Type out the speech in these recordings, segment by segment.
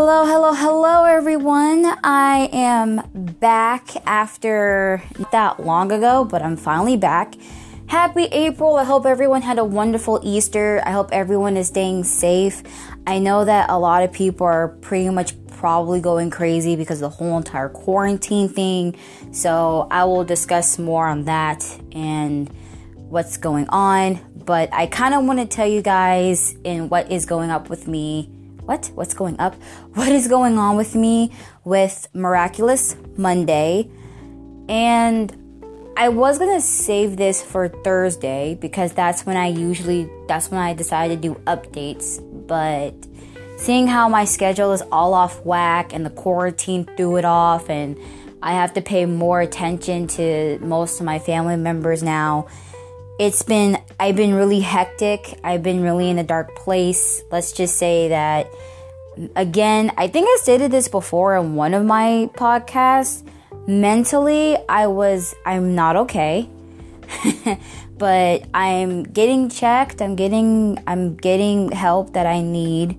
Hello, hello, hello, everyone. I am back after not that long ago, but I'm finally back. Happy April. I hope everyone had a wonderful Easter. I hope everyone is staying safe. I know that a lot of people are pretty much probably going crazy because of the whole entire quarantine thing. So I will discuss more on that and what's going on. But I kind of want to tell you guys in what is going up with me. What's going up? What is going on with me with Miraculous Monday? And I was going to save this for Thursday because that's when I decide to do updates. But seeing how my schedule is all off whack and the quarantine threw it off and I have to pay more attention to most of my family members now, I've been really hectic. I've been really in a dark place. Let's just say that, again, I think I stated this before in one of my podcasts. Mentally, I'm not okay. But I'm getting checked. I'm getting help that I need.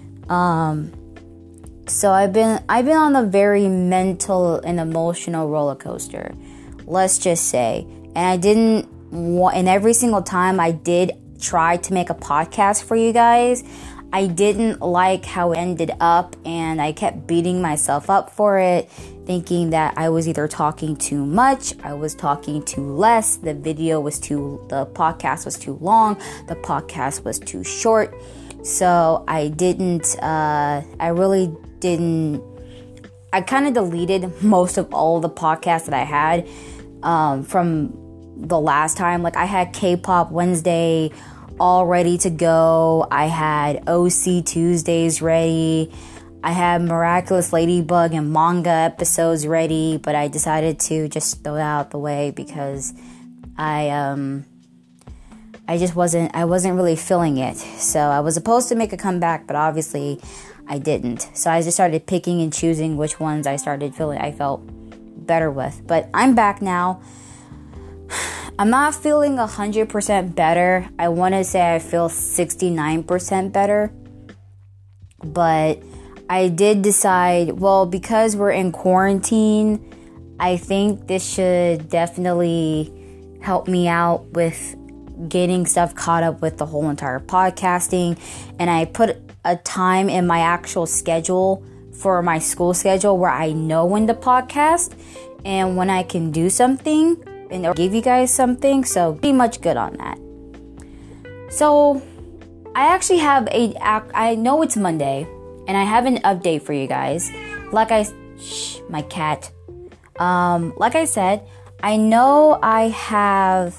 So I've been on a very mental and emotional roller coaster. Let's just say. And every single time I did try to make a podcast for you guys, I didn't like how it ended up, and I kept beating myself up for it, thinking that I was either talking too much, I was talking too less, the podcast was too long, the podcast was too short. So I kind of deleted most of all the podcasts that I had from the last time. Like, I had K-Pop Wednesday all ready to go. I had OC Tuesdays ready. I had Miraculous Ladybug and manga episodes ready, but I decided to just throw that out the way because I wasn't really feeling it. So I was supposed to make a comeback, but obviously I didn't. So I just started picking and choosing which ones I felt better with. But I'm back now. I'm not feeling 100% better. I want to say I feel 69% better. But I did decide, because we're in quarantine, I think this should definitely help me out with getting stuff caught up with the whole entire podcasting. And I put a time in my actual schedule for my school schedule where I know when to podcast and when I can do something and I'll give you guys something. So pretty much good on that. So I actually have I know it's Monday and I have an update for you guys. My cat. Like I said, I know I have,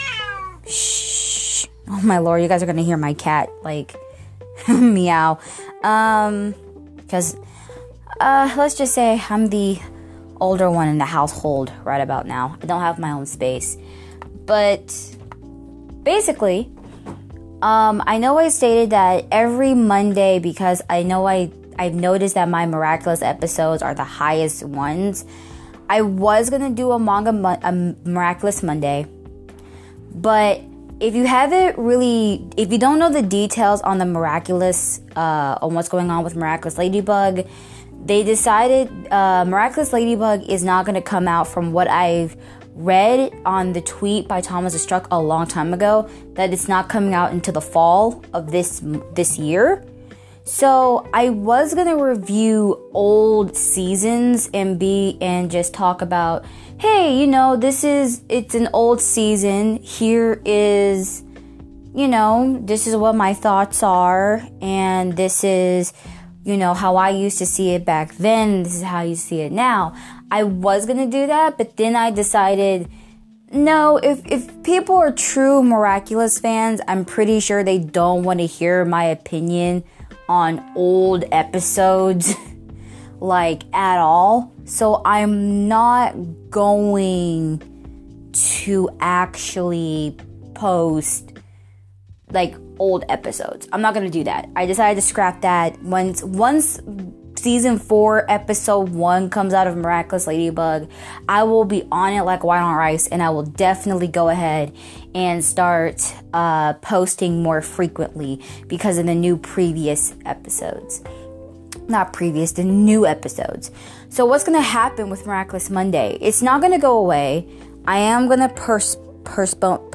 oh my Lord, you guys are going to hear my cat meow. Because, let's just say I'm the older one in the household right about now. I don't have my own space. But basically, I know I stated that every Monday, because I know I've noticed that my Miraculous episodes are the highest ones. I was going to do a Miraculous Monday. But if you don't know the details on the Miraculous, on what's going on with Miraculous Ladybug, they decided Miraculous Ladybug is not going to come out, from what I've read on the tweet by Thomas Struck a long time ago, that it's not coming out until the fall of this year. So I was going to review old seasons and just talk about, hey, it's an old season. Here is, this is what my thoughts are, and this is, how I used to see it back then. This is how you see it now. I was going to do that, but then I decided, no, if people are true Miraculous fans, I'm pretty sure they don't want to hear my opinion on old episodes, at all. So I'm not going to actually post, old episodes. I'm not going to do that. I decided to scrap that. Once season 4 episode 1 comes out of Miraculous Ladybug, I will be on it like white on rice, and I will definitely go ahead and start posting more frequently because of the new previous episodes. not previous, the new episodes. So what's going to happen with Miraculous Monday? It's not going to go away. I am going to postpone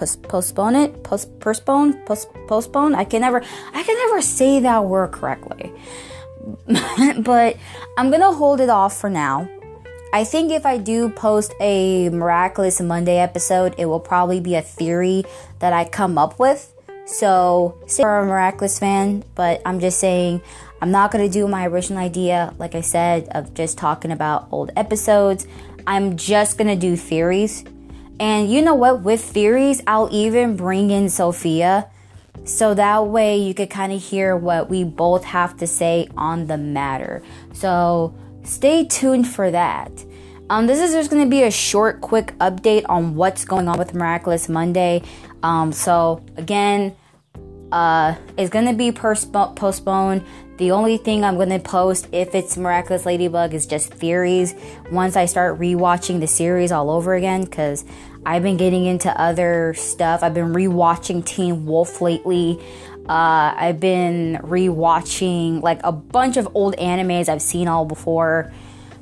it. I can never say that word correctly. But I'm going to hold it off for now. I think if I do post a Miraculous Monday episode, it will probably be a theory that I come up with. So, say you're a Miraculous fan, but I'm just saying I'm not going to do my original idea, like I said, of just talking about old episodes. I'm just going to do theories. And you know what? With theories, I'll even bring in Sophia. So that way you could kind of hear what we both have to say on the matter. So stay tuned for that. This is just going to be a short, quick update on what's going on with Miraculous Monday. So again, it's going to be postponed. The only thing I'm going to post if it's Miraculous Ladybug is just theories once I start rewatching the series all over again, because I've been getting into other stuff. I've been rewatching Teen Wolf lately. I've been rewatching like a bunch of old animes I've seen all before.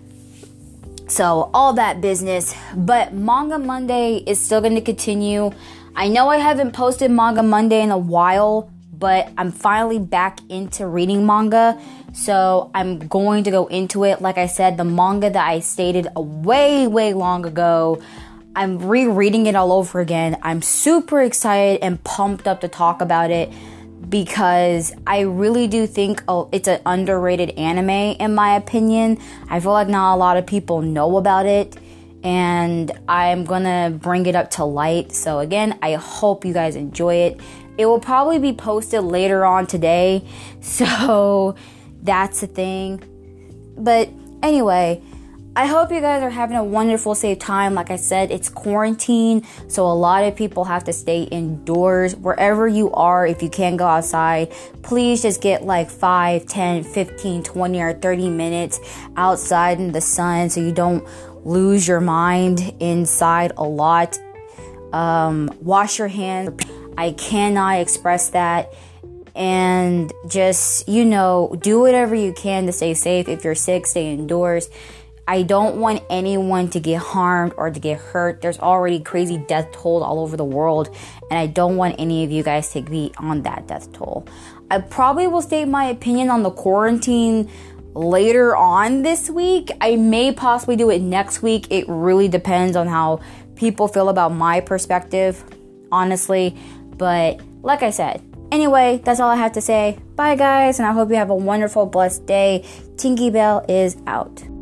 So all that business. But Manga Monday is still going to continue. I know I haven't posted Manga Monday in a while, but I'm finally back into reading manga. So I'm going to go into it. Like I said, the manga that I stated way long ago, I'm rereading it all over again. I'm super excited and pumped up to talk about it because I really do think it's an underrated anime in my opinion. I feel like not a lot of people know about it, and I'm gonna bring it up to light. So again, I hope you guys enjoy it. It will probably be posted later on today, so that's the thing. But anyway, I hope you guys are having a wonderful, safe time. Like I said, it's quarantine, so a lot of people have to stay indoors. Wherever you are, if you can't go outside, please just get like 5, 10, 15, 20, or 30 minutes outside in the sun so you don't lose your mind inside a lot. Wash your hands. I cannot express that. And just, do whatever you can to stay safe. If you're sick, stay indoors. I don't want anyone to get harmed or to get hurt. There's already crazy death toll all over the world, and I don't want any of you guys to be on that death toll. I probably will state my opinion on the quarantine later on this week. I may possibly do it next week. It really depends on how people feel about my perspective, honestly. But like I said, anyway, that's all I have to say. Bye, guys, and I hope you have a wonderful, blessed day. Tinky Bell is out.